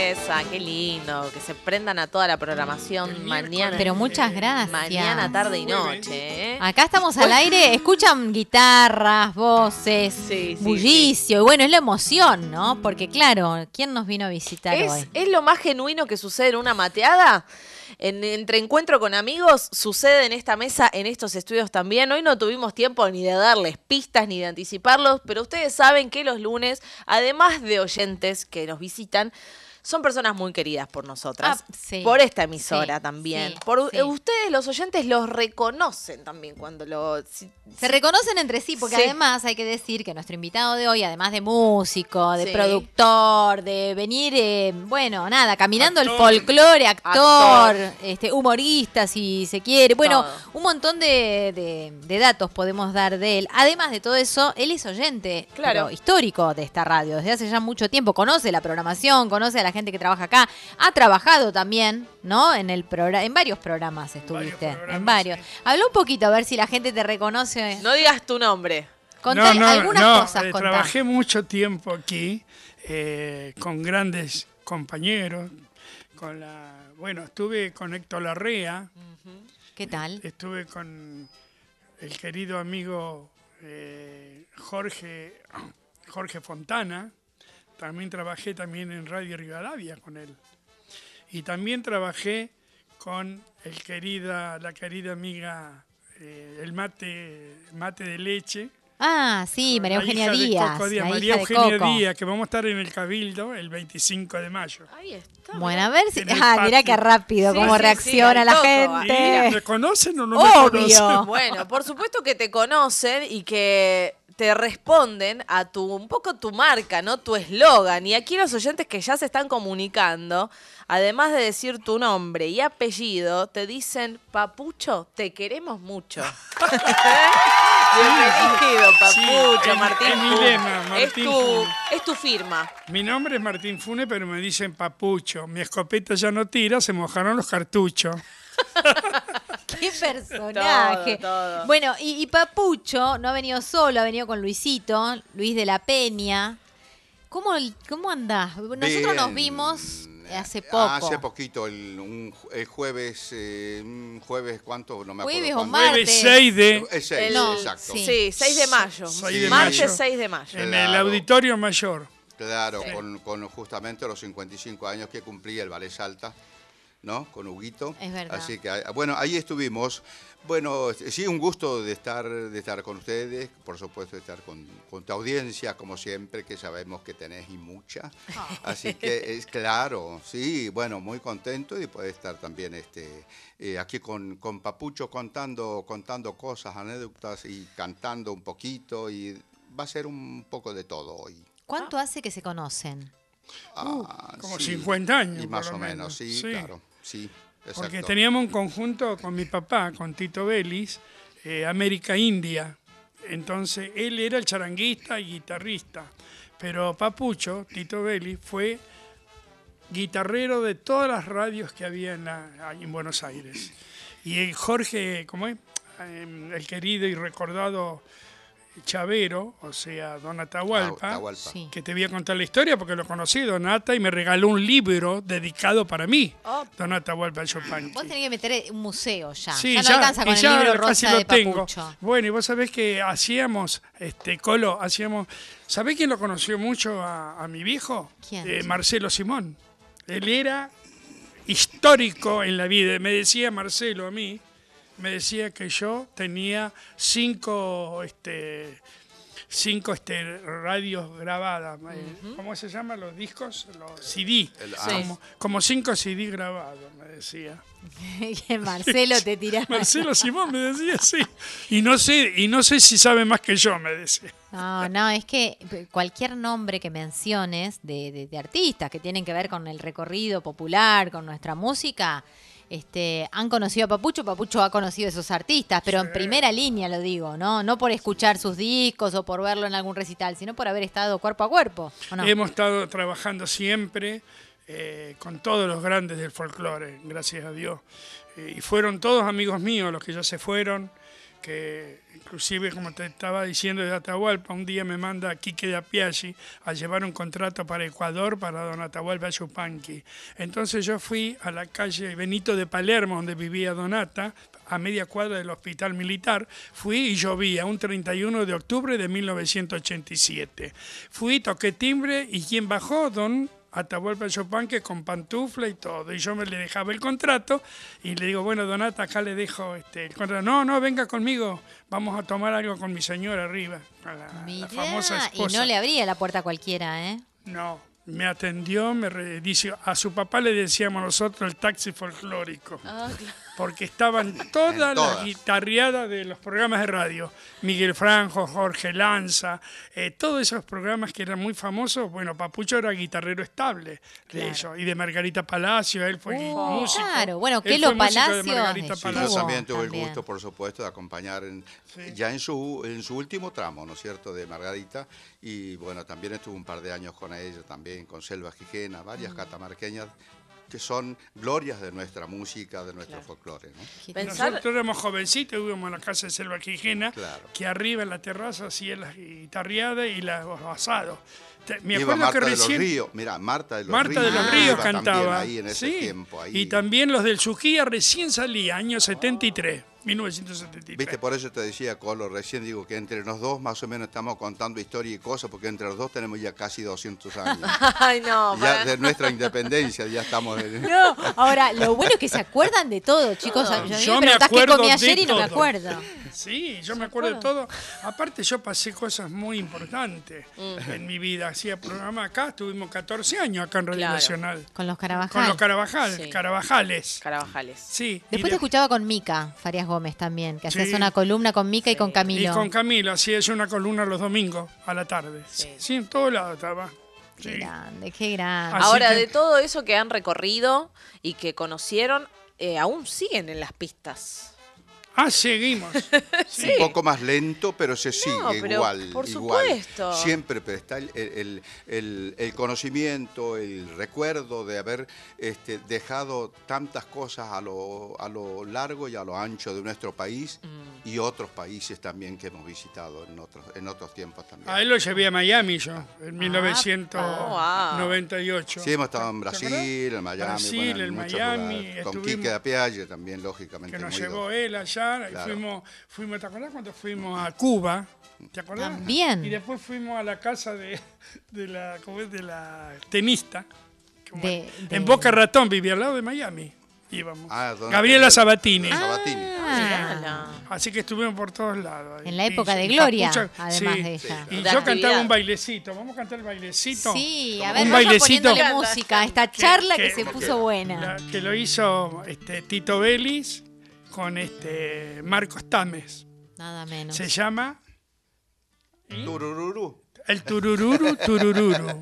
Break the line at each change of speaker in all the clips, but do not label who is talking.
belleza, qué lindo. Que se prendan a toda la programación mañana.
Pero muchas gracias.
Mañana, tarde y noche, ¿eh?
Acá estamos al aire, escuchan guitarras, voces, bullicio. Y bueno, es la emoción, ¿no? Porque claro, ¿quién nos vino a visitar hoy?
¿Es lo más genuino que sucede en una mateada? Entre encuentro con amigos sucede en esta mesa, en estos estudios también. Hoy no tuvimos tiempo ni de darles pistas ni de anticiparlos, pero ustedes saben que los lunes, además de oyentes que nos visitan, son personas muy queridas por nosotras, por esta emisora también. Ustedes, los oyentes, los reconocen también cuando
se reconocen entre sí, porque además hay que decir que nuestro invitado de hoy, además de músico, de productor, de venir, caminando el folclore, actor. Humorista, si se quiere. Bueno, un montón de datos podemos dar de él. Además de todo eso, él es oyente histórico de esta radio. Desde hace ya mucho tiempo conoce la programación, conoce a la gente que trabaja acá, ha trabajado también, ¿no? En varios programas estuviste, en varios. Habla un poquito a ver si la gente te reconoce.
No digas tu nombre.
Contá algunas cosas.
Trabajé mucho tiempo aquí con grandes compañeros, estuve con Héctor Larrea.
¿Qué tal?
Estuve con el querido amigo Jorge Fontana. También trabajé en Radio Rivadavia con él. Y también trabajé con la querida amiga, el mate de leche.
Ah, sí, María Eugenia Díaz.
María Eugenia Díaz, que vamos a estar en el Cabildo el 25 de mayo.
Ahí está.
Bueno, a ver si... mirá qué rápido cómo reacciona la gente.
¿Me conocen o no me conocen?
Bueno, por supuesto que te conocen y que te responden a un poco tu marca, ¿no? Tu eslogan. Y aquí los oyentes que ya se están comunicando, además de decir tu nombre y apellido, te dicen: Papucho, te queremos mucho. Bienvenido, Papucho, Martín
es mi lema, Martín Funes.
Es tu firma.
Mi nombre es Martín Funes, pero me dicen Papucho. Mi escopeta ya no tira, se mojaron los cartuchos.
¡Qué personaje!
Todo.
Bueno, y Papucho no ha venido solo, ha venido con Luisito, Luis de la Peña. ¿Cómo andás? Nosotros nos vimos hace poco.
Hace poquito, el jueves, ¿cuánto? No me acuerdo.
Jueves o martes.
Jueves 6 de...
Exacto.
Sí, 6 de mayo.
6 de
Martes
mayo.
6 de mayo.
En el Auditorio Mayor.
Claro, con justamente los 55 años que cumplí el Ballet Salta, ¿no? Con Huguito.
Es verdad.
Así que, bueno, ahí estuvimos. Bueno, sí, un gusto de estar con ustedes, por supuesto de estar con tu audiencia, como siempre, que sabemos que tenés y mucha. Así que es claro, sí, bueno, muy contento de poder estar también aquí con Papucho contando cosas, anécdotas y cantando un poquito, y va a ser un poco de todo hoy.
¿Cuánto hace que se conocen?
Como 50 años.
Y más o menos, sí, claro, sí. Exacto.
Porque teníamos un conjunto con mi papá, con Tito Vélez, América India. Entonces, él era el charanguista y guitarrista. Pero Papucho, Tito Vélez, fue guitarrero de todas las radios que había en Buenos Aires. Y Jorge, ¿cómo es? El querido y recordado Chavero, o sea, Don Atahualpa, que te voy a contar la historia porque lo conocí, Don Ata, y me regaló un libro dedicado para mí, Don Atahualpa Yupanqui.
Vos tenés que meter un museo ya.
Sí,
ya no alcanza con el libro rosa de Papucho.
Bueno, y vos sabés que hacíamos, ¿sabés quién lo conoció mucho a mi viejo?
¿Quién?
Marcelo Simón. Él era histórico en la vida. Me decía Marcelo a mí, me decía que yo tenía cinco radios grabadas. ¿Cómo se llaman los discos? Los CD. Como 5 CD grabados, me decía.
Que Marcelo te tiraba.
Marcelo Simón me decía, sí. Y no sé si sabe más que yo, me decía.
No, es que cualquier nombre que menciones de artistas que tienen que ver con el recorrido popular, con nuestra música, han conocido a Papucho, Papucho ha conocido a esos artistas, pero en primera línea lo digo, ¿no? No por escuchar sus discos o por verlo en algún recital, sino por haber estado cuerpo a cuerpo, ¿o no?
Hemos estado trabajando siempre con todos los grandes del folclore, gracias a Dios. Y fueron todos amigos míos los que ya se fueron, que inclusive, como te estaba diciendo, de Atahualpa, un día me manda Quique de Apiaggi a llevar un contrato para Ecuador para don Atahualpa Yupanqui. Entonces yo fui a la calle Benito de Palermo, donde vivía Donata, a media cuadra del Hospital Militar. Fui y llovía un 31 de octubre de 1987. Fui, toqué timbre y quien bajó, don Atahualpa Yupanqui, con pantufla y todo. Y yo me le dejaba el contrato y le digo, bueno, Donata, acá le dejo el contrato. No, venga conmigo, vamos a tomar algo con mi señora arriba, a la famosa esposa.
Y no le abría la puerta a cualquiera, ¿eh?
No, me atendió, dice, a su papá le decíamos nosotros el taxi folclórico.
Ah, claro.
Porque estaban todas las guitarreadas de los programas de radio. Miguel Franjo, Jorge Lanza, todos esos programas que eran muy famosos. Bueno, Papucho era guitarrero estable de ellos. Y de Margarita Palacio, él fue músico.
Claro, bueno,
él
Kelo
fue músico de
Palacio.
Margarita
Sí,
Palacio.
yo también tuve el
También.
gusto, por supuesto, de acompañar ya en su último tramo, ¿no es cierto?, de Margarita. Y bueno, también estuve un par de años con ella, también con Selva Gijena, varias catamarqueñas que son glorias de nuestra música, de nuestro folclore, ¿no?
Nosotros éramos jovencitos, íbamos a la casa de Selva Gijena,
Claro.
que arriba en la terraza hacían las guitarreadas y los asados. Me
Iba
acuerdo
Marta
que
de
recién...
los Ríos, mira, Marta de los
Marta
Ríos.
de los Ríos
iba también
cantaba.
ahí en ese
Sí.
tiempo. Ahí.
Y también los del Sujía recién salía, año 73, 1973.
Viste, por eso te decía, Colo, recién digo que entre los dos más o menos estamos contando historia y cosas, porque entre los dos tenemos ya casi 200 años.
Ay, no.
Ya de nuestra independencia ya estamos...
No, ahora, lo bueno es que se acuerdan de todo, chicos. Yo
Yo
me
me
preguntás qué
acuerdo
comí
de
ayer y no me
todo.
acuerdo.
Sí, yo me acuerdo de todo. Aparte, yo pasé cosas muy importantes en mi vida. Hacía programa acá, estuvimos 14 años acá en Radio
Claro.
Nacional.
Con los Carabajal.
Con los Carabajales.
Sí.
Carabajales.
Carabajales.
Sí.
Después te escuchaba con Mica Farias Gómez también, que
Sí.
hacías una columna con Mica y con
Y
Camilo.
con Camilo, hacía yo una columna los domingos a la tarde.
Sí.
Sí, en todos lados estaba.
Qué
Sí.
grande, qué grande.
Así
Ahora,
que-
de todo eso que han recorrido y que conocieron, aún siguen en las pistas.
Ah, seguimos.
Sí.
Un poco más lento, pero se sigue
pero
igual.
por
igual.
supuesto.
Siempre pero está el conocimiento, el recuerdo de haber dejado tantas cosas a lo largo y a lo ancho de nuestro país y otros países también que hemos visitado en otros tiempos también.
A él lo llevé a Miami yo, en 1998.
Sí, hemos estado en
¿Te
Brasil,
acordás?
en Miami,
Brasil,
bueno, en
en
muchos
Miami,
lugares. Con
estuvimos-
Quique de Apiaggi también, lógicamente.
Que nos
hemos ido.
llevó él allá, y
Claro.
fuimos, ¿te acordás cuando fuimos a Cuba? ¿Te acordás?
También.
Y después fuimos a la casa de la tenista.
De-
En Boca Ratón, vivía al lado de Miami. Íbamos.
Ah, ¿dónde?
Gabriela Sabatini.
Sabatini.
Ah,
Así que estuvimos por todos lados.
en la
Y-
época de
y
Gloria,
Papucho-
además
sí.
de ella.
Y
De
yo
actividad.
cantaba un bailecito. ¿Vamos a cantar el bailecito?
Sí, a
Un
ver, vayan
bailecito.
poniéndole música a esta charla que se
que-
puso buena.
Que lo hizo Tito Vélez con Marcos Tames.
Nada menos.
Se llama
Turururú.
El Turururu Turururu.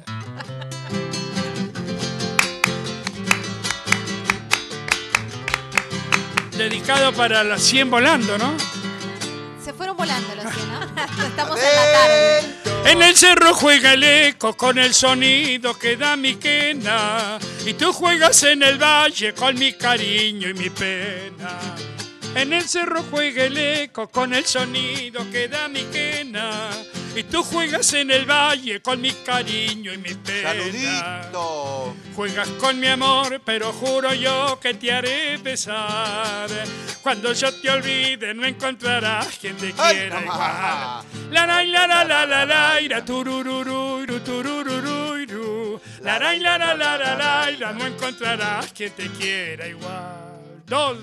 Dedicado para las 100 volando, ¿no?
Se fueron volando los 100, ¿no? Estamos en la tarde.
En el cerro juega el eco con el sonido que da mi quena. Y tú juegas en el valle con mi cariño y mi pena. En el cerro juega el eco con el sonido que da mi quena. Y tú juegas en el valle con mi cariño y mi pena.
Saludito.
Juegas con mi amor, pero juro yo que te haré pesar. Cuando yo te olvide no encontrarás quien te
Ay,
quiera
no
igual.
más.
La la la ira turururu turururu. La la no encontrarás quien te quiera igual. Dos.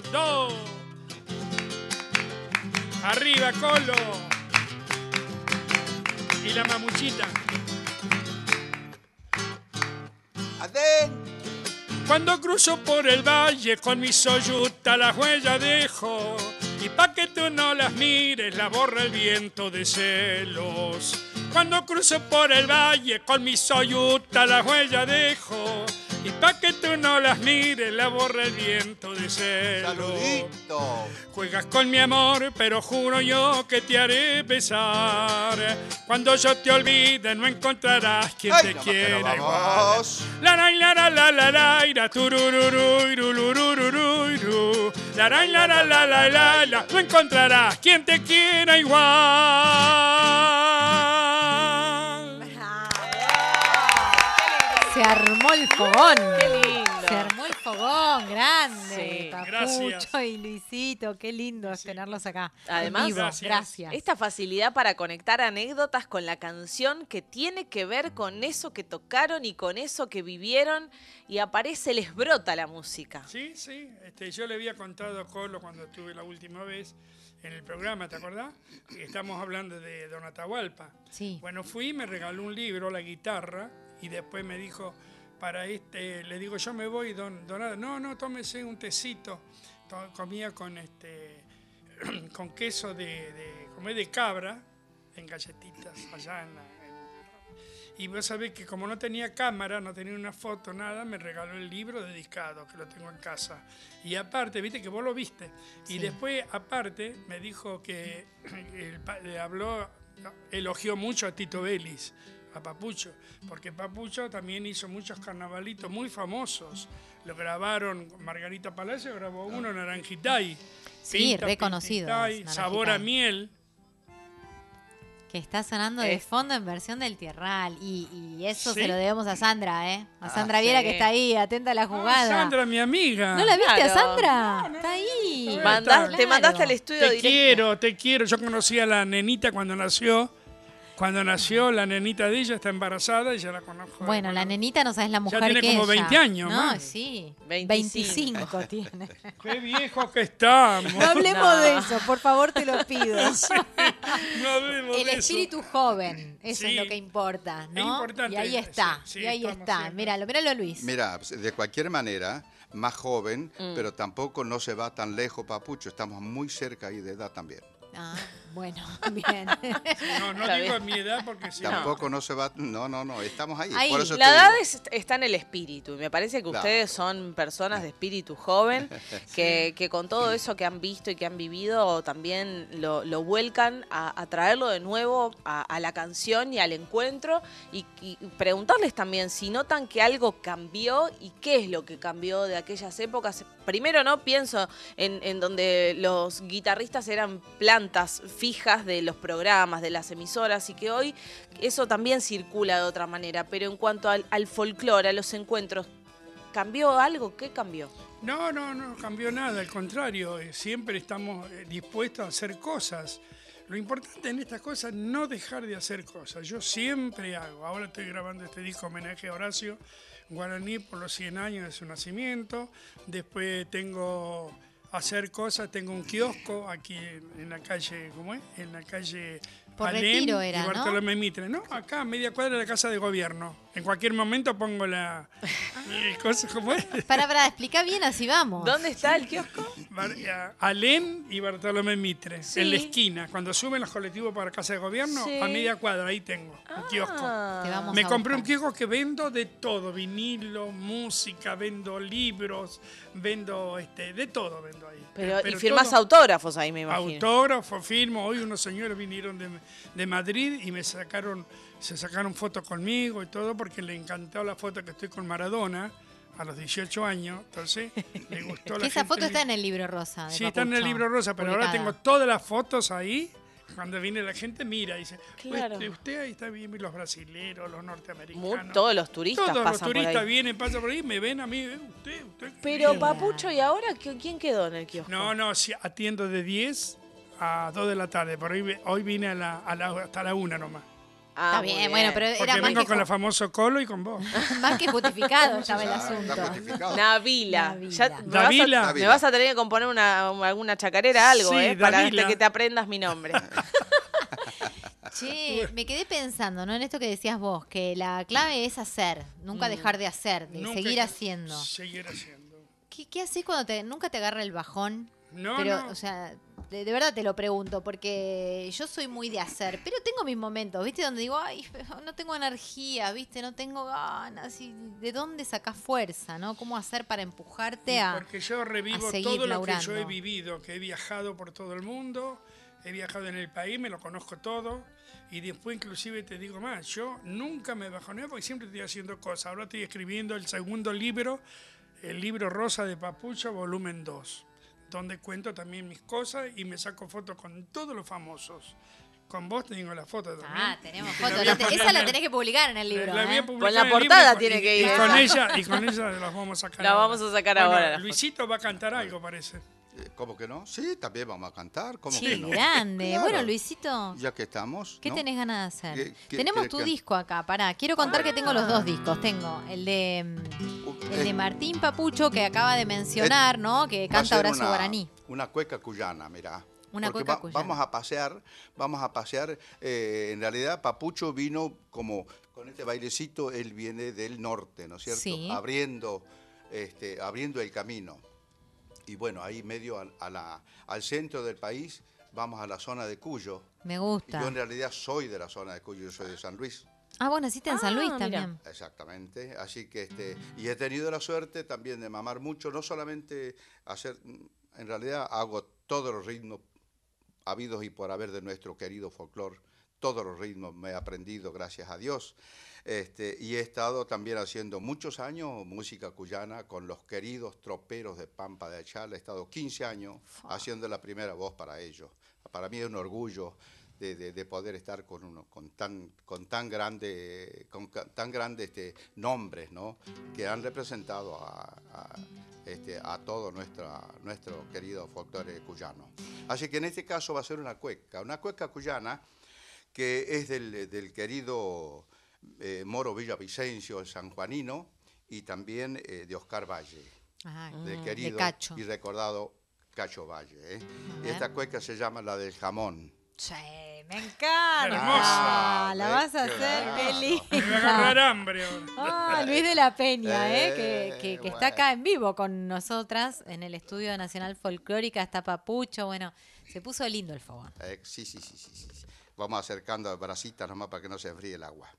Arriba, Colo. Y la mamuchita.
Adentro.
Cuando cruzo por el valle con mi soyuta las huellas dejo. Y pa' que tú no las mires la borra el viento de celos. Cuando cruzo por el valle con mi soyuta las huellas dejo. Y pa' que tú no las mires la borra el viento de celos.
Saludito.
Juegas con mi amor, pero juro yo que te haré pesar. Cuando yo te olvide no encontrarás quien
Ay,
te
no más que
quiera
nos
igual.
vamos.
La turururu, irulurururu. La, no encontrarás quien te quiera igual.
Se armó el fogón.
Qué lindo.
Se armó el fogón, grande.
Sí,
Papucho
gracias.
y Luisito, qué lindo es tenerlos acá.
Además,
en vivo.
gracias.
Gracias.
Esta facilidad para conectar anécdotas con la canción que tiene que ver con eso que tocaron y con eso que vivieron y aparece, les brota la música.
Sí, sí. Yo le había contado a Colo cuando estuve la última vez en el programa, ¿te acordás? Estamos hablando de Don Atahualpa.
Sí.
Bueno, fui, me regaló un libro, la guitarra, y después me dijo, le digo, yo me voy, don no, tómese un tecito. Comía con con queso de cabra, en galletitas, allá y vos sabés que como no tenía cámara, no tenía una foto, nada, me regaló el libro dedicado, que lo tengo en casa. Y aparte, viste que vos lo viste.
Sí.
Y después, aparte, me dijo que elogió mucho a Tito Vélez, a Papucho, porque Papucho también hizo muchos carnavalitos muy famosos. Lo grabaron, Margarita Palacio grabó uno, Naranjitay.
Sí, reconocido,
Pintay, Sabor a miel.
Que está sonando de fondo en versión del Tierral. Y eso
Sí.
se lo debemos a Sandra, ¿eh? A Sandra Viera,
sí.
que está ahí, atenta a la jugada.
Sandra, mi amiga.
¿No la viste a
Claro.
Sandra? Está ahí.
Manda-
Te mandaste al estudio directo.
Te quiero. Yo conocí a la nenita cuando nació. Cuando nació, la nenita de ella está embarazada y ya la conozco.
Bueno, la nenita no sabes la mujer
tiene
que
como
ella.
20 años,
No,
man.
sí.
25.
25 tiene.
Qué viejos que estamos.
No hablemos
No.
de eso, por favor, te lo pido.
No hablemos
El
de eso.
espíritu joven, eso
Sí.
es lo que importa, ¿no?
Es importante,
Y ahí está,
sí,
y ahí
estamos
está.
siempre.
Míralo, Luis.
Mira, de cualquier manera, más joven, pero tampoco no se va tan lejos, Papucho. Estamos muy cerca ahí de edad también.
Ah, bueno, bien.
No
Está
digo
bien.
mi edad porque si
Tampoco no se va. No, estamos ahí.
Ahí,
Por eso
La
te
edad
digo.
está en el espíritu y me parece que
Claro.
ustedes son personas de espíritu joven que con todo eso que han visto y que han vivido también lo vuelcan a traerlo de nuevo a la canción y al encuentro y preguntarles también si notan que algo cambió y qué es lo que cambió de aquellas épocas. Primero, no pienso en donde los guitarristas eran plantas fijas de los programas, de las emisoras, y que hoy eso también circula de otra manera. Pero en cuanto al folclore, a los encuentros, ¿cambió algo? ¿Qué cambió?
No cambió nada, al contrario, siempre estamos dispuestos a hacer cosas. Lo importante en estas cosas es no dejar de hacer cosas. Yo siempre hago. Ahora estoy grabando este disco homenaje a Horacio Guaraní por los 100 años de su nacimiento. Después tengo hacer cosas, tengo un kiosco aquí en la calle, ¿cómo es? En la calle
Por
Alem
Retiro era,
y Bartolomé Mitre. No, acá a media cuadra de la Casa de Gobierno. En cualquier momento pongo la cosa, ¿cómo es?
Para, explica bien, así vamos.
¿Dónde está el kiosco?
Alem y Bartolomé Mitre,
Sí.
en la esquina. Cuando suben los colectivos para Casa de Gobierno,
Sí.
a media cuadra, ahí tengo un kiosco.
Te vamos
Me
a
compré un
buscar.
kiosco que vendo de todo, vinilo, música, vendo libros, vendo de todo vendo ahí.
Y firmás
todo-
autógrafos ahí, me imagino.
Autógrafo, firmo. Hoy unos señores vinieron de Madrid y se sacaron fotos conmigo y todo porque le encantó la foto que estoy con Maradona a los 18 años. Entonces, le gustó la
Esa
gente.
foto está en el libro rosa. de
Sí, está en el
Papucho,
libro rosa, pero ahora
publicada.
tengo todas las fotos ahí. Cuando viene la gente, mira, dice,
Claro.
usted ahí está bien, los brasileros, los norteamericanos.
Todos los turistas
Todos los
pasan por
turistas
ahí.
vienen, pasan por ahí, me ven a mí, usted.
Pero
bien".
Papucho, ¿y ahora quién quedó en el kiosco?
No, sí, atiendo de 10 a 2 de la tarde, por hoy vine hasta la 1 nomás.
Está
muy
bien, bueno, pero
Porque
era más
vengo
que,
con el famoso Colo y con vos.
más que justificado estaba el
Está
asunto.
justificado.
Navila.
Navila.
Ya
Navila.
me vas a tener que componer alguna chacarera, algo,
Sí,
para
Navila.
que te aprendas mi nombre.
Che, me quedé pensando, ¿no? En esto que decías vos, que la clave es hacer, nunca dejar de hacer, de
Nunca
seguir
que-
haciendo.
Seguir haciendo.
¿Qué haces cuando nunca te agarra el bajón?
No,
Pero,
no.
o sea, de verdad te lo pregunto, porque yo soy muy de hacer, pero tengo mis momentos, ¿viste? Donde digo, ay, no tengo energía, ¿viste? No tengo ganas. ¿Y de dónde sacás fuerza, no? ¿Cómo hacer para empujarte a...?
Porque yo revivo
a seguir
todo lo que
laburando.
yo he vivido, que he viajado por todo el mundo, he viajado en el país, me lo conozco todo, y después inclusive te digo más, yo nunca me bajoneo porque siempre estoy haciendo cosas. Ahora estoy escribiendo el segundo libro, el libro Rosa de Papucho, volumen 2. donde cuento también mis cosas y me saco fotos con todos los famosos. Con vos tengo la foto también.
Ah, tenemos
Que
fotos.
la voy a
Esa
poner-
la tenés que publicar en el libro.
la voy a
¿eh?
publicar
Con la
en el libro
portada
y-
tiene que ir.
Y con ella las vamos a sacar.
La
ahora.
vamos a sacar
Bueno,
ahora, la
Luisito va a cantar algo, parece.
¿Cómo que no? Sí, también vamos a cantar. ¿Cómo
Qué
que no?
grande.
Claro.
Bueno, Luisito,
Ya que estamos.
¿qué
¿no?
tenés ganas de hacer?
¿Qué
Tenemos
querés
tu
que-
disco acá, pará. Quiero contar que tengo los 2 discos. Tengo el de Martín Papucho, que acaba de mencionar, ¿no? Que
Va a
canta
ser
Horacio Guaraní.
Una cueca cuyana, mirá.
Una
Porque
cueca cuyana.
vamos a pasear. En realidad, Papucho vino como con este bailecito, él viene del norte, ¿no es cierto?
Sí.
Abriendo el camino. Y bueno, ahí medio al centro del país, vamos a la zona de Cuyo.
Me
Y
gusta.
yo en realidad soy de la zona de Cuyo, yo soy de San Luis.
Ah, bueno, naciste en San Luis
mira.
también.
Exactamente, así que y he tenido la suerte también de mamar mucho, no solamente hacer, en realidad hago todos los ritmos habidos y por haber de nuestro querido folclore, todos los ritmos me he aprendido, gracias a Dios, y he estado también haciendo muchos años música cuyana con los queridos troperos de Pampa de Ayala, he estado 15 años haciendo la primera voz para ellos. Para mí es un orgullo de poder estar con tan grandes nombres, ¿no? Que han representado a todo nuestro querido folclore cuyano. Así que en este caso va a ser una cueca cuyana que es del querido Moro Villavicencio, el sanjuanino, y también de Oscar Valle,
Ah,
del
de
querido
Cacho.
y recordado Cacho Valle.
A
Y
ver.
esta cueca se llama la del jamón.
Sí, me encanta.
Hermosa.
La vas a
Qué
hacer,
hermoso.
Me va a
Pelita.
agarrar hambre ahora.
Ah, Luis de la Peña, que
Bueno.
está acá en vivo con nosotras en el Estudio Nacional Folclórica, está Papucho, bueno, se puso lindo el fogón.
Sí. Vamos acercando a bracitas nomás para que no se enfríe el agua.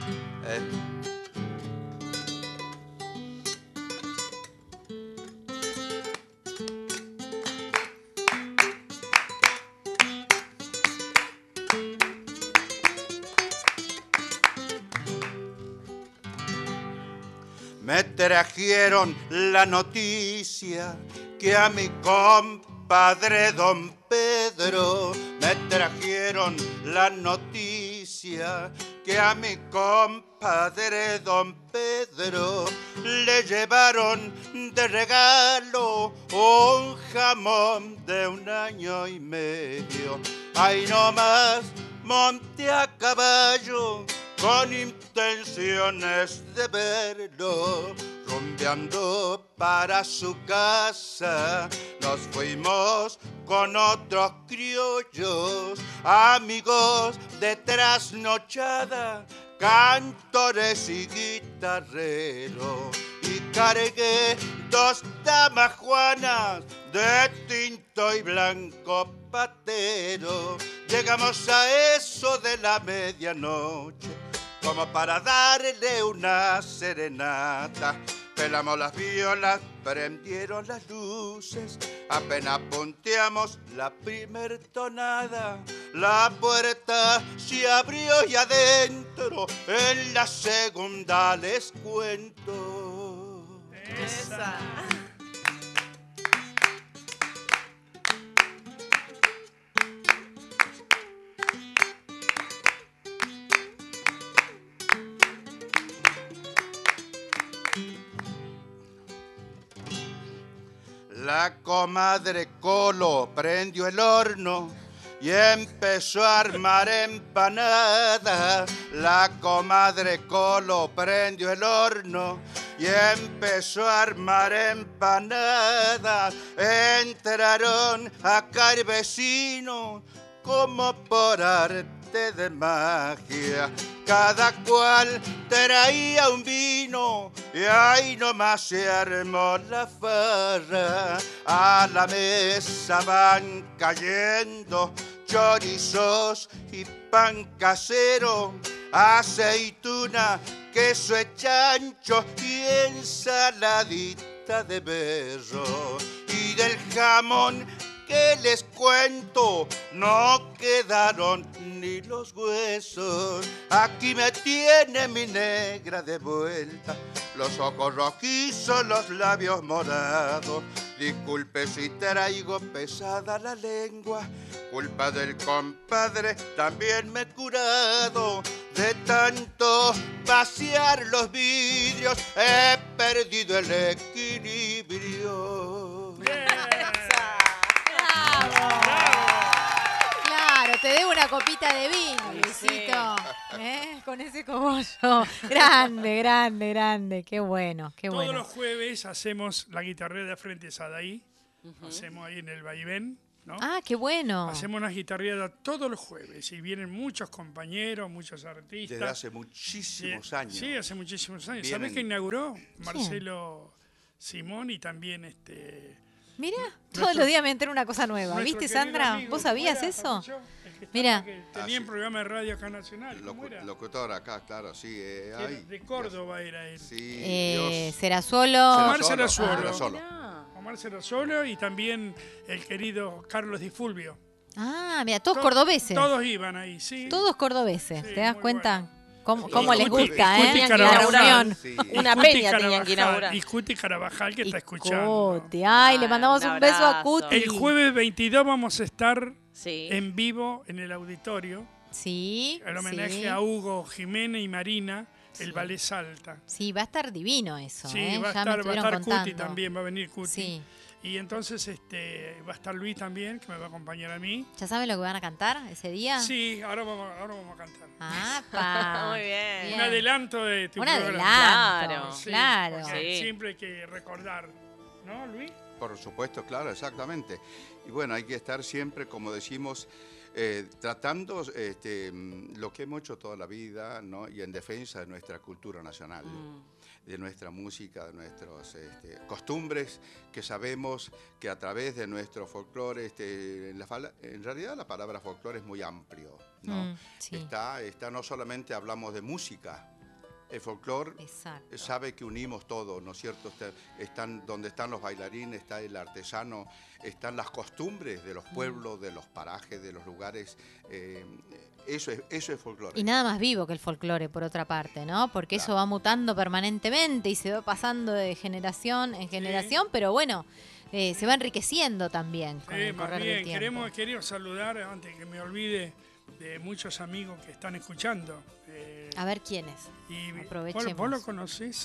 Me trajeron la noticia que a mi compadre don Pedro, me trajeron la noticia que a mi compadre don Pedro le llevaron de regalo un jamón de 1 año y medio. Ahí nomás monté a caballo con intenciones de verlo, rumbeando para su casa. Nos fuimos con otros criollos, amigos de trasnochada, cantores y guitarreros. Y cargué 2 damas juanas de tinto y blanco patero. Llegamos a eso de la medianoche, como para darle una serenata. Pelamos las violas, prendieron las luces, apenas punteamos la primer tonada. La puerta se abrió y adentro, en la segunda les cuento.
Esa.
La comadre Colo prendió el horno y empezó a armar empanada. La comadre Colo prendió el horno y empezó a armar empanada. Entraron acá el vecino como por arte de magia. Cada cual traía un vino y ahí nomás se armó la farra. A la mesa van cayendo chorizos y pan casero, aceituna, queso de chancho y ensaladita de berro. Y del jamón que les cuento, no quedaron ni los huesos. Aquí me tiene mi negra de vuelta, los ojos rojizos, los labios morados. Disculpe si traigo pesada la lengua, culpa del compadre, también me he curado. De tanto vaciar los vidrios, he perdido el equilibrio.
Claro, te debo una copita de vino, Luisito. Con ese cogollo. Grande, grande, grande. Qué bueno, qué bueno.
Todos los jueves hacemos la guitarreada frente a Sadaí. Hacemos ahí en el vaivén, ¿no?
Ah, qué bueno.
Hacemos una guitarreada todos los jueves y vienen muchos compañeros, muchos artistas.
Desde hace muchísimos años.
Sí, hace muchísimos años.
Vienen.
¿Sabés qué inauguró? Marcelo Simón y también
Mira, todos los días me entero una cosa nueva.
nuestro
¿Viste,
querido
Sandra?
amigo,
¿Vos sabías
¿cómo era,
eso?
Papucho? El que
Mira.
estaba, que tenía un programa de radio acá nacional. ¿Cómo era?
Locutor acá, claro, sí.
De Córdoba era él.
Sí, Dios.
Serazuelo.
Omar Serazuelo.
Serazuelo.
Omar Serazuelo y también el querido Carlos Di Fulvio.
Ah, mira, todos cordobeses.
Todos iban ahí, sí.
Todos cordobeses.
Sí,
¿Te das
muy
cuenta?
bueno.
¿Cómo
Sí,
les
Cuti-
gusta,
Cuti
eh? La
Carabajal.
reunión.
Sí.
Una
Cuti
peña tenían que
Carabajal,
inaugurar.
y Cuti Carabajal que está
Y
escuchando.
Cuti. Ay, le mandamos
Un
un beso a
abrazo.
Cuti.
El jueves 22 vamos a estar
Sí.
en vivo en el auditorio.
Sí.
El homenaje
sí.
a Hugo, Jiménez y Marina, el ballet Salta.
Sí, va a estar divino eso,
Sí,
¿eh?
va a
Ya me
estar
estuvieron
Cuti
contando.
también, va a venir Cuti.
Sí.
Y entonces va a estar Luis también, que me va a acompañar a mí.
¿Ya saben lo que van a cantar ese día?
Sí, ahora vamos a cantar.
¡Apa!
Muy bien.
Un adelanto de tu
Un
programa.
adelanto,
Sí,
claro.
porque
Sí.
siempre hay que recordar, ¿no, Luis?
Por supuesto, claro, exactamente. Y bueno, hay que estar siempre, como decimos, tratando lo que hemos hecho toda la vida, ¿no? Y en defensa de nuestra cultura nacional, de nuestra música, de nuestras costumbres, que sabemos que a través de nuestro folclore, en realidad la palabra folclore es muy amplio, ¿no?
Sí.
Está no solamente hablamos de música. El folclore
Exacto.
sabe que unimos todo, ¿no es cierto? Donde están los bailarines, está el artesano, están las costumbres de los pueblos, de los parajes, de los lugares. Eso es folclore.
Y nada más vivo que el folclore, por otra parte, ¿no? Porque eso va mutando permanentemente y se va pasando de generación en generación, pero bueno, se va enriqueciendo también con el
Más
correr
bien,
del tiempo.
queremos saludar, antes que me olvide, de muchos amigos que están escuchando.
A ver quiénes.
Y
Aprovechemos.
¿Vos lo conocés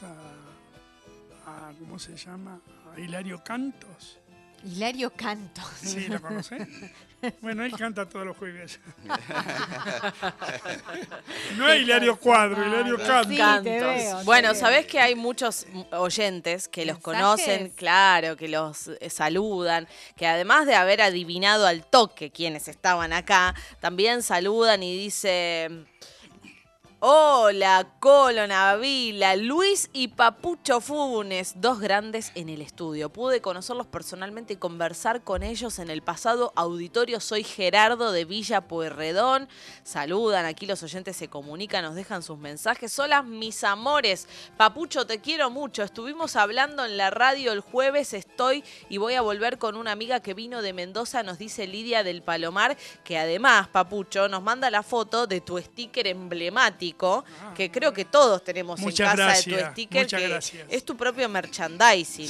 ¿cómo se llama? A Hilario Cantos.
Hilario Cantos.
Sí, ¿lo conocés? Bueno, él canta todos los jueves. No es Hilario Cuadro, Hilario Cantos.
Sí,
Cantos.
te veo, te
Bueno,
veo.
sabés que hay muchos oyentes que los
¿Mensajes?
conocen, claro, que los saludan, que además de haber adivinado al toque quienes estaban acá, también saludan y dicen: hola, Colo Navila, Luis y Papucho Funes, dos grandes en el estudio. Pude conocerlos personalmente y conversar con ellos en el pasado auditorio. Soy Gerardo de Villa Pueyrredón. Saludan, aquí los oyentes se comunican, nos dejan sus mensajes. Hola, mis amores. Papucho, te quiero mucho. Estuvimos hablando en la radio el jueves, estoy y voy a volver con una amiga que vino de Mendoza, nos dice Lidia del Palomar, que además, Papucho, nos manda la foto de tu sticker emblemático, que creo que todos tenemos
Muchas
en casa de
gracias,
tu sticker,
muchas
que
gracias.
es tu propio merchandising,
Sí.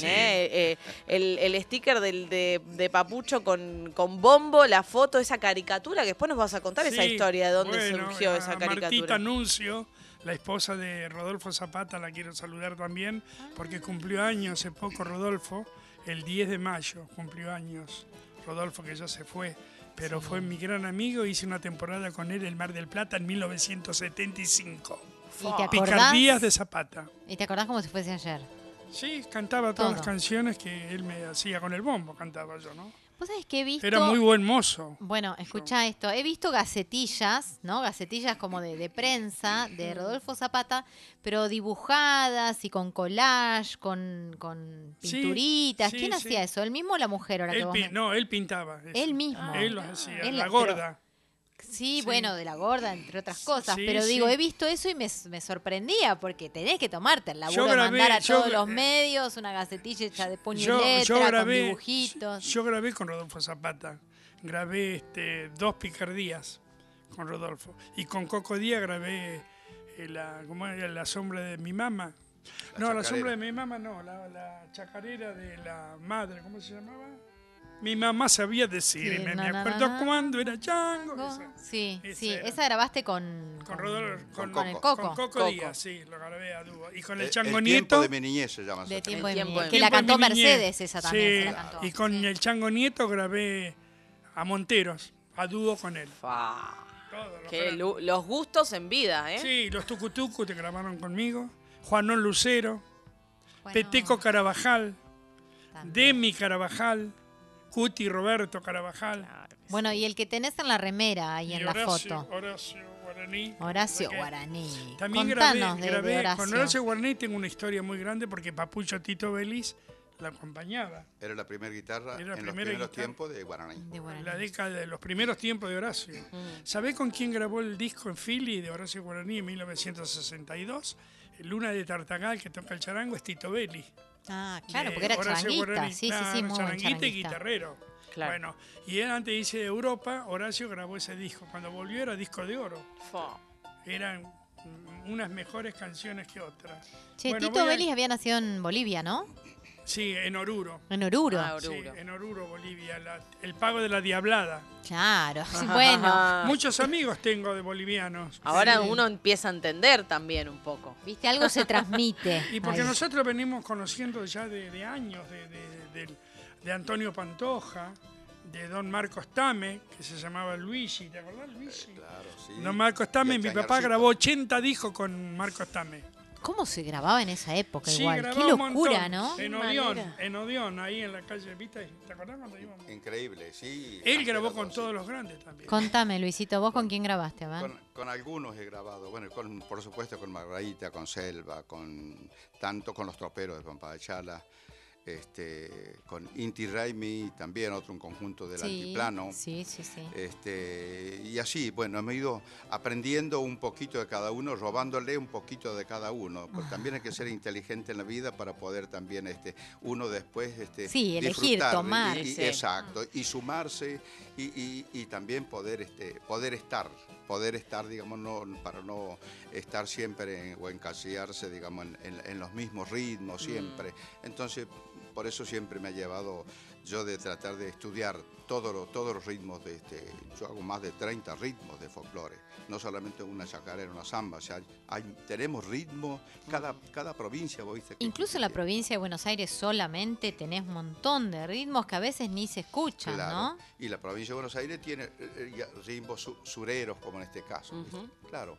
el sticker de Papucho con bombo, la foto, esa caricatura, que después nos vas a contar esa
Sí,
historia de dónde
bueno,
surgió
a
esa
Martita
caricatura.
Anuncio, la esposa de Rodolfo Zapata, la quiero saludar también, porque cumplió años hace poco Rodolfo, el 10 de mayo cumplió años Rodolfo, que ya se fue, pero fue mi gran amigo, hice una temporada con él en Mar del Plata en 1975.
¿Y te acordás?
Picardías de Zapata.
¿Y te acordás como si fuese ayer?
Sí, cantaba todas las
Todo.
canciones que él me hacía con el bombo, cantaba yo, ¿no?
¿Vos sabés que he visto?
Era muy buen mozo.
Bueno, escuchá esto. He visto gacetillas, ¿no? Gacetillas como de prensa de Rodolfo Zapata, pero dibujadas y con collage, con
Sí,
pinturitas.
sí,
¿Quién
sí.
hacía eso? ¿Él mismo o la mujer? Ahora que vos me-
No, él pintaba. eso.
Él mismo.
Él lo hacía,
Él-
la
pero-
gorda.
Sí, bueno, de la gorda, entre otras cosas.
Sí,
pero
sí.
digo, he visto eso y me sorprendía, porque tenés que tomarte el laburo
Yo
de
grabé-
mandar a
yo
todos
gra-
los medios una gacetilla hecha de puño y
Yo
letra,
grabé,
con dibujitos.
yo grabé con Rodolfo Zapata. Grabé 2 picardías con Rodolfo. Y con Coco Díaz grabé ¿cómo era? La sombra de mi mamá. No, la
chacarera.
sombra de mi mamá no, la chacarera de la madre, ¿cómo se llamaba? Mi mamá sabía decirme, me acuerdo cuando era chango.
Sí,
Esa
sí,
era.
esa grabaste con
Rodolfo,
con el
con
Coco.
Coco Díaz, sí, lo grabé a dúo. Y con el
El
Chango
tiempo
Nieto.
de mi niñez se llama.
De
esa
Tiempo de
Tiempo
mi
de
niñez, que la
Tiempo de
cantó
mi niñez.
Mercedes, esa también
Sí,
se la cantó.
y con
Sí.
el Chango Nieto grabé a Monteros, a dúo con él.
Fa.
Todos los
Que
grandes.
los gustos en vida, ¿eh?
Sí, los Tucutucu te grabaron conmigo. Juanón Lucero,
Bueno,
Peteco Carabajal,
también.
Demi Carabajal, Cuti Roberto Carabajal.
Claro que sí.
Bueno, y el que tenés en la remera ahí
y
en la foto.
Horacio Guaraní.
Horacio
que
Guaraní.
También
Contanos
grabé
de Horacio.
con Horacio Guaraní tengo una historia muy grande porque Papucho Tito Vélez la acompañaba.
Era la primera guitarra
Era la
en los
primera
primeros
guitarra.
tiempos de Guaraní.
De
En
Guaraní.
la década de los primeros tiempos de Horacio. ¿Sabés con quién grabó el disco en Philly de Horacio Guaraní en 1962? El Luna de Tartagal, que toca el charango, es Tito Vélez.
Ah, claro,
de
porque era
Horacio
charanguista.
Guaraní.
Sí,
Claro,
sí, sí, muy buen
charanguista y
charanguista.
guitarrero.
Claro.
Bueno, y él antes dice de Europa, Horacio grabó ese disco. Cuando volvió era disco de oro.
Fa.
Eran unas mejores canciones que otras.
Che,
Bueno,
Tito
voy a-
Vélez había nacido en Bolivia, ¿no?
Sí, en Oruro.
En Oruro.
Ah,
Sí,
Oruro.
en Oruro, Bolivia. El pago de la Diablada.
Claro, sí, bueno.
Ah.
Muchos amigos tengo de bolivianos.
Ahora
Sí.
uno empieza a entender también un poco.
Viste, algo se transmite.
Y porque
ahí.
nosotros venimos conociendo ya de años de Antonio Pantoja, de don Marcos Tame, que se llamaba Luigi, ¿te acordás, Luigi?
Claro, sí.
Don Marcos Tame,
Y el
mi papá
Chañarcito.
grabó 80 discos con Marcos Tame.
¿Cómo se grababa en esa época
Sí,
igual?
grababa
Qué
un
locura,
montón.
¿no?
En
Qué
Odeón,
manera.
en Odeón, ahí en la calle, ¿viste? ¿Te acordás cuando íbamos?
Increíble, sí.
Él
Antes
grabó
era
con
todo,
todos
sí.
los grandes también.
Contame, Luisito, ¿vos con quién grabaste? A ver.
Con algunos he grabado, bueno, por supuesto con Margarita, con Selva, tanto con los troperos de Pampa de Chala, con Inti Raimi, también un conjunto del altiplano.
Sí, sí, sí.
Y así, bueno, hemos ido aprendiendo un poquito de cada uno, robándole un poquito de cada uno, porque también hay que ser inteligente en la vida para poder también uno después
Sí, elegir,
disfrutar
tomar.
Sí.
Exacto, y sumarse y también poder estar, digamos, para no estar siempre o encasillarse, digamos, en los mismos ritmos siempre. Entonces, por eso siempre me ha llevado yo de tratar de estudiar todos los ritmos yo hago más de 30 ritmos de folclore, no solamente una chacarera, una samba, o sea, tenemos ritmos, cada provincia, ¿vos viste?
Incluso en la provincia de Buenos Aires solamente tenés un montón de ritmos que a veces ni se escuchan,
Claro,
¿no?
y la provincia de Buenos Aires tiene ritmos sureros, como en este caso, ¿viste?
Ujú.
Claro,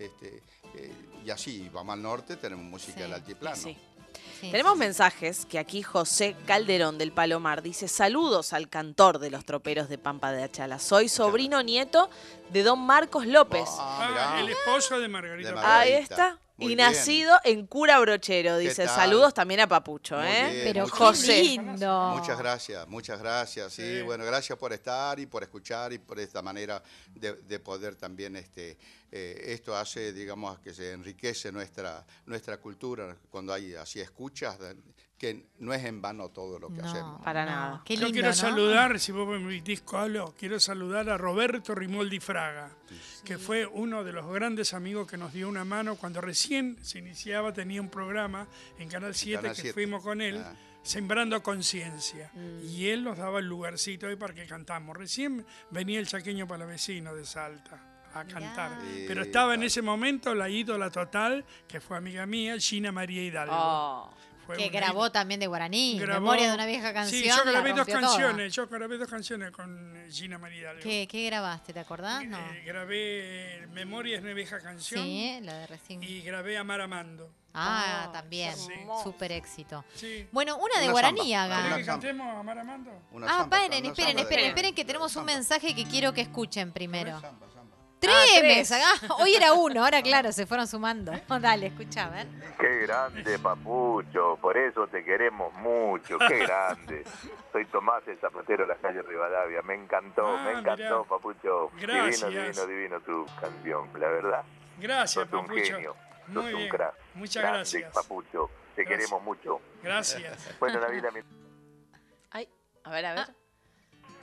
y así, vamos al norte, tenemos música
Sí,
del altiplano.
Sí.
Sí,
Tenemos
sí.
mensajes que aquí José Calderón del Palomar dice: saludos al cantor de los troperos de Pampa de Achala. Soy sobrino nieto de don Marcos López.
Ah, el esposo de Margarita.
De
Paz.
Ahí
Margarita.
está.
Muy
Y
bien.
nacido en Cura Brochero, dice.
tal?
Saludos también a Papucho,
Muy
¿eh?
bien,
Pero
muchas
qué
José.
lindo.
Muchas gracias. Sí,
Sí.
bueno, gracias por estar y por escuchar y por esta manera de poder también, esto hace, digamos, que se enriquece nuestra cultura cuando hay así escuchas, que no es en vano todo lo que hacemos.
Para nada.
Qué
Yo
lindo,
quiero
¿no?
saludar, si vos me permitís, Colo, quiero saludar a Roberto Rimoldi Fraga, que fue uno de los grandes amigos que nos dio una mano cuando recién se iniciaba, tenía un programa en Canal 7
Canal
que
7.
fuimos con él,
Ah.
Sembrando Conciencia, y él nos daba el lugarcito ahí para que cantamos. Recién venía el chaqueño palavecino de Salta a cantar,
Sí,
pero estaba en
claro.
ese momento la ídola total, que fue amiga mía, Gina María Hidalgo.
Oh.
Fue
Que
una
grabó también de Guaraní,
Grabó-
Memoria de una vieja canción.
Sí, yo
la
grabé dos
rompió toda.
canciones. Yo grabé dos canciones con Gina María Hidalgo.
¿Qué grabaste? ¿Te acordás? No.
Grabé Memoria de una vieja canción
Sí, la de recién.
y grabé Amar Amando.
Ah,
Ah,
también.
sí.
Súper éxito.
Sí.
Bueno, una de
Una
Guaraní
samba.
¿Querés
haga.
que cantemos Amar Amando?
Una
Ah,
samba,
paren,
una
esperen,
samba de-
esperen, que tenemos un
samba.
mensaje que quiero que escuchen primero.
Samba.
¡Tres! Hoy era uno, ahora claro, se fueron sumando. Dale, escucha, a ver.
Qué grande, Papucho, por eso te queremos mucho, qué grande. Soy Tomás, el zapatero de la calle Rivadavia, me encantó,
Ah, mirá.
Papucho.
Gracias.
Divino tu canción, la verdad.
Gracias,
Sos un
Papucho.
genio,
Muy
sos un
bien.
crack.
Muchas
Grande,
gracias.
Papucho, te
Gracias.
queremos mucho.
Gracias.
Bueno, Navila,
Ay, a ver, a ver.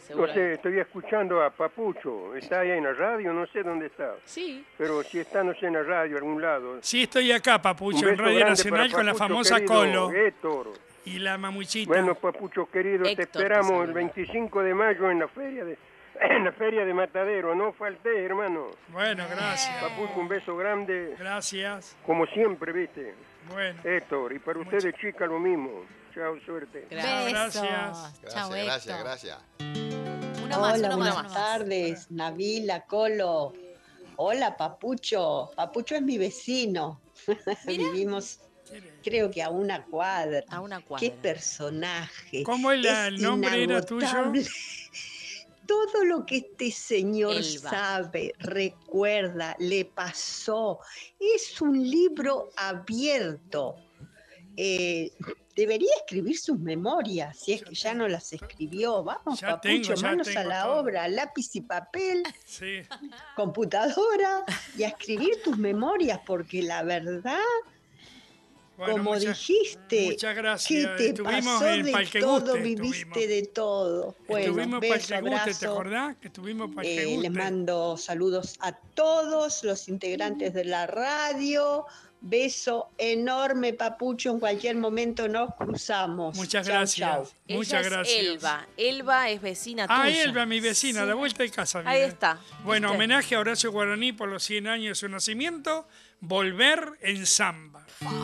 seguro.
sé, estoy escuchando a Papucho. Está ahí en la radio, no sé dónde está.
Sí.
Pero si está, no sé, en la radio, algún lado.
Sí, estoy acá,
Un
Papucho, en
beso
Radio
grande
Nacional
para
con la
Papucho,
famosa
querido
Colo
Héctor.
y la mamuchita.
Bueno, Papucho querido,
Héctor,
te
te
esperamos el
saluda.
25 de mayo en la feria de Matadero. No falté, hermano.
Bueno, gracias.
Papucho, un beso grande,
Gracias.
como siempre, ¿viste?
Bueno,
Héctor, y para ustedes, chicas, lo mismo. Chao, suerte.
Gracias.
Besos.
Gracias.
Chau,
Gracias,
Héctor.
gracias.
Uno más,
Hola,
uno más,
buenas
uno más.
tardes, Nabila, Colo. Hola, Papucho. Papucho es mi vecino. Vivimos, creo que a una cuadra.
A una cuadra.
Qué personaje.
¿cómo el nombre era tuyo?
inagotable. Todo lo que este señor
Elba.
sabe, recuerda, le pasó. Es un libro abierto. Debería escribir sus memorias, si es que ya no las escribió. Vamos,
Ya
Papucho,
ya
manos
tengo
a la
todo.
obra, lápiz y papel,
Sí.
computadora, y a escribir tus memorias, porque la verdad,
Bueno,
como
muchas-
dijiste,
muchas
que
gracias.
te
Estuvimos
pasó
en
de
Palqueguste,
todo, viviste
estuvimos.
de todo. Bueno,
Estuvimos
beso,
Palqueguste, ¿te
abrazo.
acordás? Que estuvimos Palqueguste.
Les mando saludos a todos los integrantes de la radio. Beso enorme, Papucho. En cualquier momento nos cruzamos.
Muchas
Chau,
gracias.
chau.
Muchas
Ella es
gracias.
Elba. Elba es vecina
Ah,
tuya.
Elba, mi vecina, a la vuelta de casa.
Ahí
vive.
está.
Bueno,
¿Viste?
homenaje a Horacio Guaraní por los 100 años de su nacimiento. Volver en samba.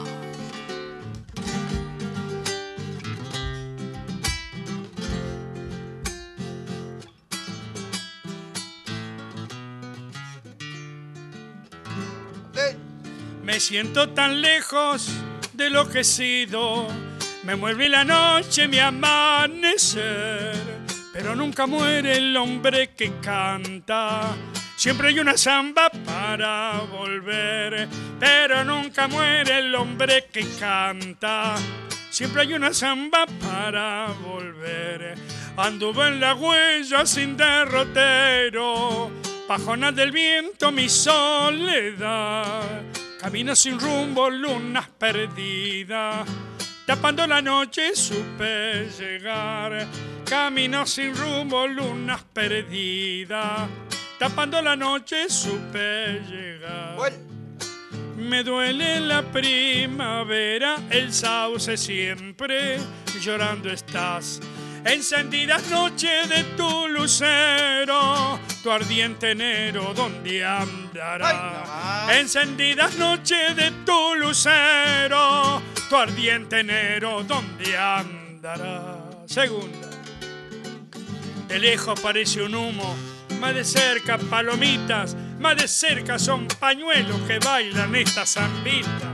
Me siento tan lejos de lo que he sido, me mueve la noche, mi amanecer, pero nunca muere el hombre que canta. Siempre hay una samba para volver, pero nunca muere el hombre que canta. Siempre hay una samba para volver. Anduve en la huella sin derrotero, pajonal del viento mi soledad. Camino sin rumbo, lunas perdidas, tapando la noche supe llegar. Camino sin rumbo, lunas perdidas, tapando la noche supe llegar.
Bueno.
Me duele la primavera, el sauce siempre llorando estás. Encendidas noches de tu lucero, tu ardiente enero, ¿dónde andará? Encendidas noches de tu lucero, tu ardiente enero, ¿dónde andará? Segunda. De lejos parece un humo, más de cerca palomitas, más de cerca son pañuelos que bailan esta zambita.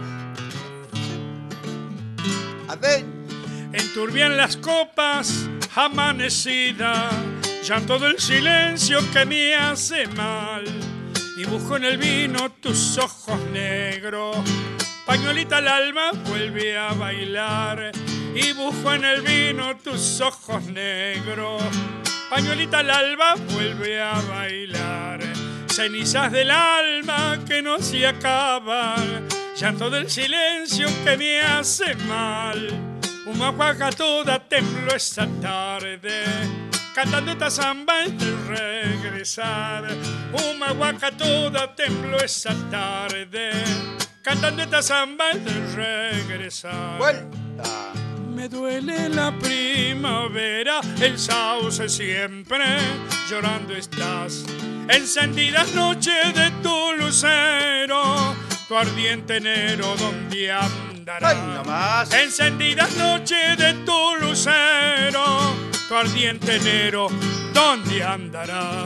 A ver.
Enturbian las copas amanecida, llanto del silencio que me hace mal. Dibujo en el vino tus ojos negros, pañuelita al alma vuelve a bailar. Dibujo en el vino tus ojos negros, pañuelita al alba vuelve a bailar. Cenizas del alma que no se acaban, llanto del silencio que me hace mal. Una guaca toda tembló esta tarde, cantando esta samba de regresar. Una guaca toda tembló esta tarde, cantando esta samba de regresar.
Vuelta.
Me duele la primavera, el sauce siempre llorando estás. Encendidas noches de tu lucero, tu ardiente enero, ¿dónde andará?
Ay, no más.
Encendidas noches de tu lucero, tu ardiente enero, ¿dónde andará?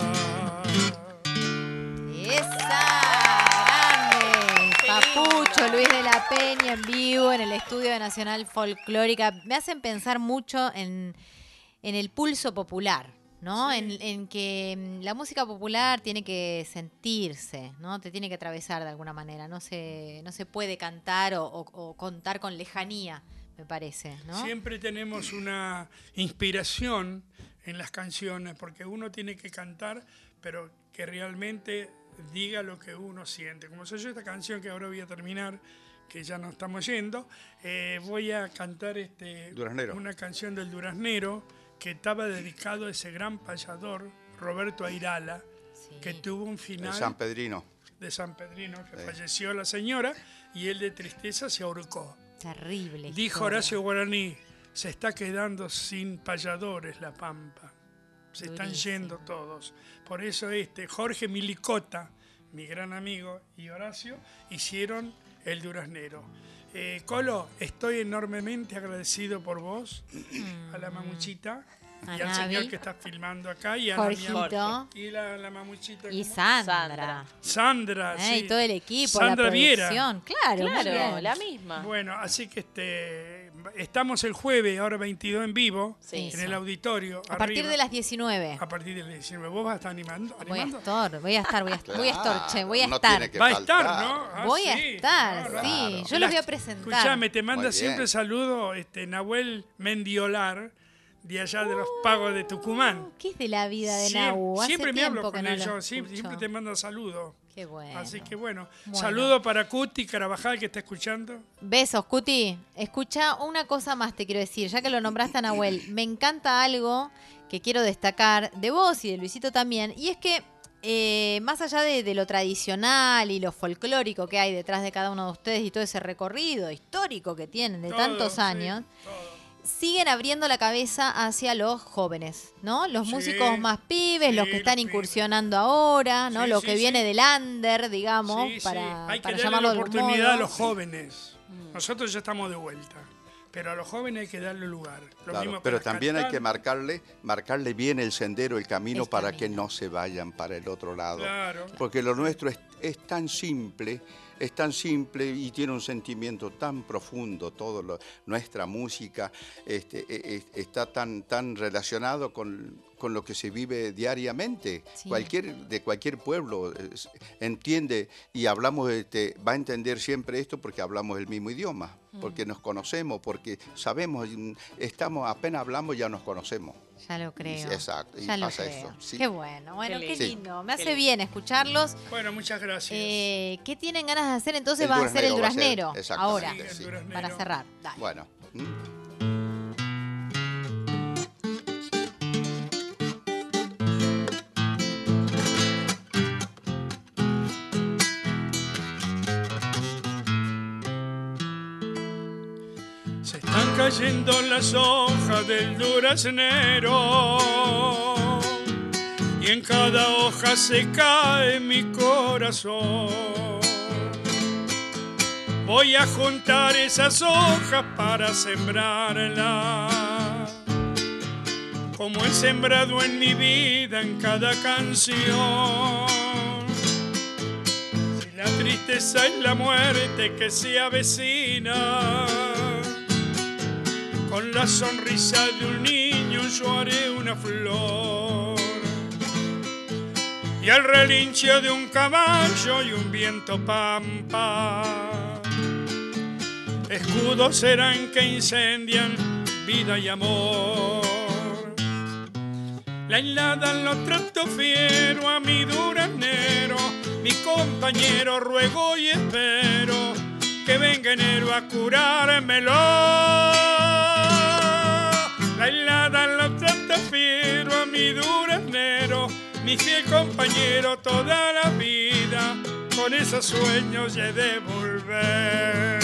¡Esa! ¡Grande! Papucho, Luis de la Peña en vivo en el Estudio de Nacional Folclórica. Me hacen pensar mucho en el pulso popular, ¿no?
Sí.
En que la música popular tiene que sentirse, ¿no? Te tiene que atravesar de alguna manera. No se puede cantar o contar con lejanía, me parece, ¿no?
Siempre tenemos una inspiración en las canciones, porque uno tiene que cantar, pero que realmente diga lo que uno siente. Como soy yo esta canción que ahora voy a terminar, que ya nos estamos yendo, voy a cantar
Duraznero.
una canción del Duraznero, que estaba dedicado a ese gran payador, Roberto Airala, que tuvo un final...
El San Pedrino.
De San Pedrino, que falleció la señora, y él de tristeza se ahorcó.
Terrible.
Dijo Horacio Guaraní, se está quedando sin payadores la Pampa. Se están yendo todos. Por eso Jorge Milicota, mi gran amigo, y Horacio, hicieron el Duraznero. Colo, estoy enormemente agradecido por vos, a la mamuchita, y al señor que está filmando acá, y a
Jorgito.
y la mamuchita.
Y Sandra.
Sandra, sí.
Y todo el equipo,
Sandra
la
Viera.
producción. Claro,
la misma.
Bueno, así que estamos el jueves, ahora 22 en vivo, en el auditorio.
A partir de las 19.
A partir de las 19. ¿Vos vas a estar animando?
Voy a estar.
Va a estar, ¿no?
Voy a estar, sí. Yo los voy a presentar.
Escuchame, te manda siempre saludo Nahuel Mendiolar, de allá de los Pagos de Tucumán.
¿Qué es de la vida de Nahu?
Siempre me hablo con ellos, siempre te manda saludos.
Qué bueno.
Así que bueno, saludo para Cuti Carabajal, que está escuchando.
Besos, Cuti. Escucha, una cosa más te quiero decir, ya que lo nombraste a Nahuel. Me encanta algo que quiero destacar de vos y de Luisito también, y es que más allá de lo tradicional y lo folclórico que hay detrás de cada uno de ustedes y todo ese recorrido histórico que tienen de tantos años, siguen abriendo la cabeza hacia los jóvenes, ¿no? Los músicos más pibes, los que están incursionando ahora, ¿no? Lo que viene del under, digamos, para
hay que
para
darle
llamarlo
la
de algún
oportunidad a
modo.
los jóvenes. Nosotros ya estamos de vuelta, pero a los jóvenes hay que darle lugar.
Claro, pero también hay que marcarle bien el sendero, el camino, para que no se vayan para el otro lado.
Claro.
Porque lo nuestro es tan simple y tiene un sentimiento tan profundo. Nuestra música está tan relacionado con lo que se vive diariamente.
Sí.
De cualquier pueblo entiende, y hablamos, va a entender siempre esto porque hablamos el mismo idioma, porque nos conocemos, porque sabemos, apenas hablamos ya nos conocemos.
Ya lo creo.
Exacto, y
ya lo
pasa
creo.
esto. Sí.
Qué bueno, qué
Sí.
lindo. Me hace bien escucharlos.
Bueno, muchas gracias.
¿Qué tienen ganas de hacer? Entonces
El
va a ser el
duraznero
duraznero.
va a ser,
Ahora,
exactamente, sí.
El duraznero.
para cerrar. Dale.
Bueno.
Se están cayendo las hojas del duraznero y en cada hoja se cae mi corazón. Voy a juntar esas hojas para sembrarlas, como he sembrado en mi vida en cada canción. Si la tristeza es la muerte que se avecina, con la sonrisa de un niño yo haré una flor, y el relincho de un caballo y un viento pampa, escudos serán que incendian vida y amor. La helada lo trato fiero a mi duraznero, mi compañero ruego y espero que venga enero a curármelo. La helada lo trata fiero a mi duraznero, mi fiel compañero toda la vida, con esos sueños he de volver.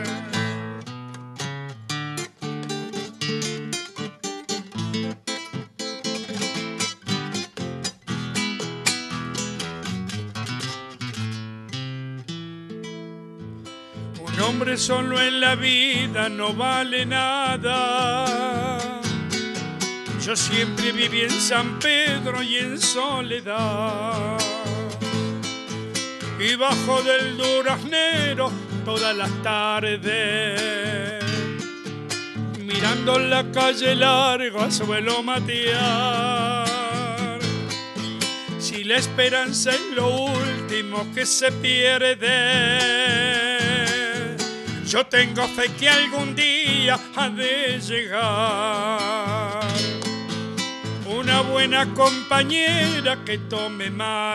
Un hombre solo en la vida no vale nada. Yo siempre viví en San Pedro y en soledad, y bajo del duraznero todas las tardes, mirando la calle larga suelo matear. Si la esperanza es lo último que se pierde, yo tengo fe que algún día ha de llegar una buena compañera que tome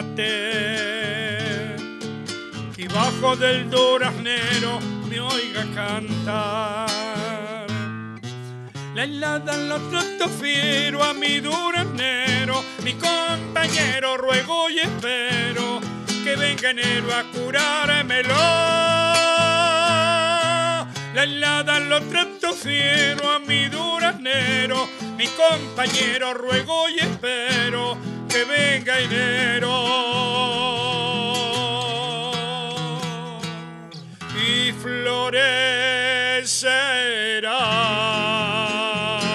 mate y bajo del duraznero me oiga cantar. La helada lo trato fiero a mi duraznero, mi compañero ruego y espero que venga enero a curármelo. La helada lo trato fiero a mi duraznero, mi compañero ruego y espero que venga enero y florecerá.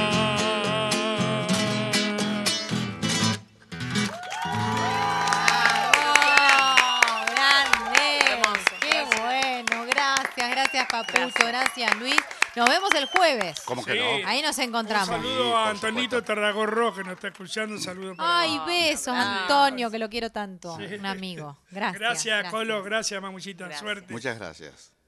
Gracias, Papucho. Gracias, Luis. Nos vemos el jueves.
¿Cómo que
Sí.
no?
Ahí nos encontramos.
Un saludo a
por
Antonito
supuesto.
Tarragorro, que nos está escuchando. Un saludo para
Ay, besos, Antonio, que lo quiero tanto.
Sí.
Un amigo. Gracias.
Gracias, Colo. Gracias, Mamuchita.
Gracias.
Suerte.
Muchas gracias.